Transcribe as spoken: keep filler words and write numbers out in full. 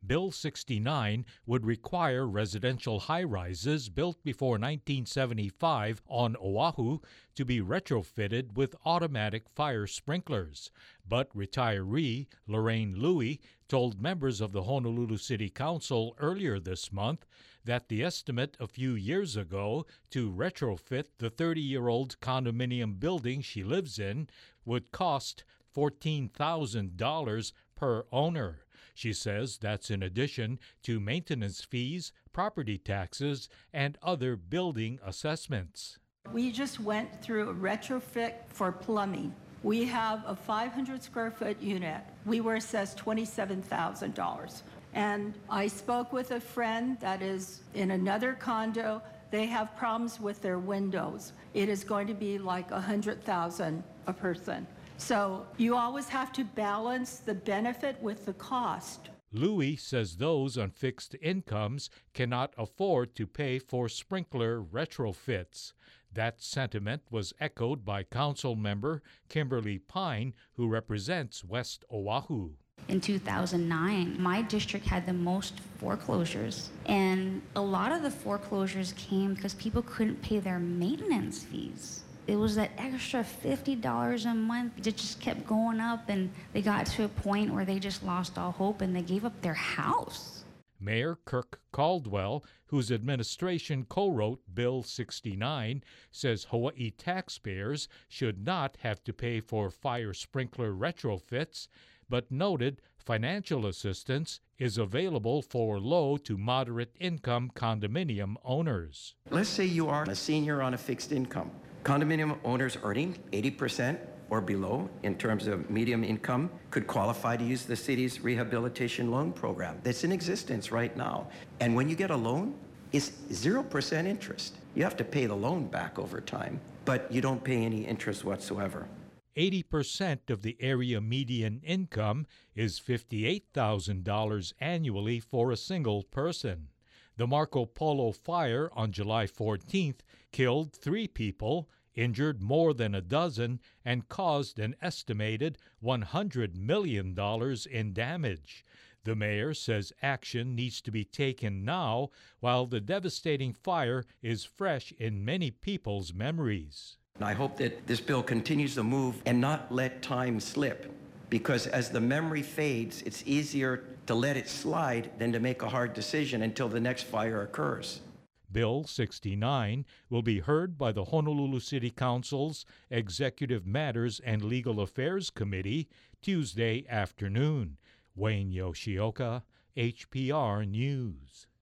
Bill sixty-nine would require residential high-rises built before nineteen seventy-five on Oahu to be retrofitted with automatic fire sprinklers. But retiree Lorraine Louie told members of the Honolulu City Council earlier this month that the estimate a few years ago to retrofit the thirty-year-old condominium building she lives in would cost fourteen thousand dollars per owner. She says that's in addition to maintenance fees, property taxes, and other building assessments. We just went through a retrofit for plumbing. We have a five hundred square foot unit. We were assessed twenty-seven thousand dollars. And I spoke with a friend that is in another condo. They have problems with their windows. It is going to be like one hundred thousand dollars a person. So you always have to balance the benefit with the cost. Louie says those on fixed incomes cannot afford to pay for sprinkler retrofits. That sentiment was echoed by council member Kimberly Pine, who represents West Oahu. In two thousand nine, my district had the most foreclosures, and a lot of the foreclosures came because people couldn't pay their maintenance fees. It was that extra fifty dollars a month that just kept going up, and they got to a point where they just lost all hope and they gave up their house. Mayor Kirk Caldwell, whose administration co-wrote Bill sixty-nine, says Hawaii taxpayers should not have to pay for fire sprinkler retrofits, but noted financial assistance is available for low to moderate income condominium owners. Let's say you are a senior on a fixed income. Condominium owners earning eighty percent or below in terms of medium income could qualify to use the city's rehabilitation loan program that's in existence right now. And when you get a loan, it's zero percent interest. You have to pay the loan back over time, but you don't pay any interest whatsoever. eighty percent of the area median income is fifty-eight thousand dollars annually for a single person. The Marco Polo fire on July fourteenth killed three people, injured more than a dozen, and caused an estimated one hundred million dollars in damage. The mayor says action needs to be taken now while the devastating fire is fresh in many people's memories. I hope that this bill continues to move and not let time slip, because as the memory fades, it's easier to let it slide than to make a hard decision until the next fire occurs. Bill sixty-nine will be heard by the Honolulu City Council's Executive Matters and Legal Affairs Committee Tuesday afternoon. Wayne Yoshioka, H P R News.